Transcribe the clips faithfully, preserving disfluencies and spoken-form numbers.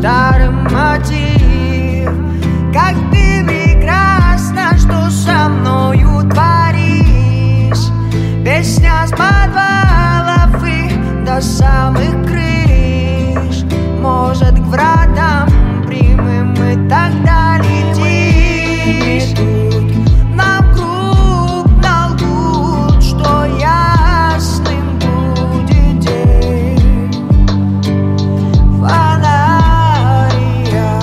старый мотив. Как ты прекрасна, что со мною творишь. Песня с подвалов и до самых крыш. Может, к вратам прямым мы тогда летим. Нам круг налгут, что ясным будет день. Фонария,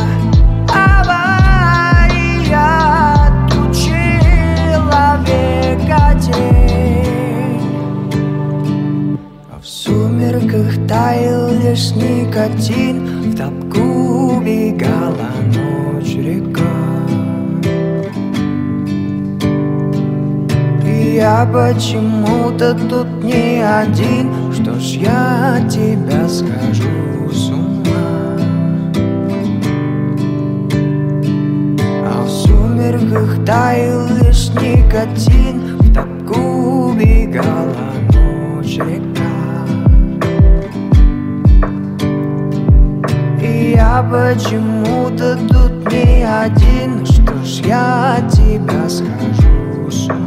авария, тут человека тень. А в сумерках таял лишь никотин. В топку бегала ночь река. И я почему-то тут не один. Что ж, я от тебя схожу с ума. А в сумерках таял лишь никотин. В топку бегала ночь река. Я почему-то тут не один. Что ж, я от тебя схожу с ума.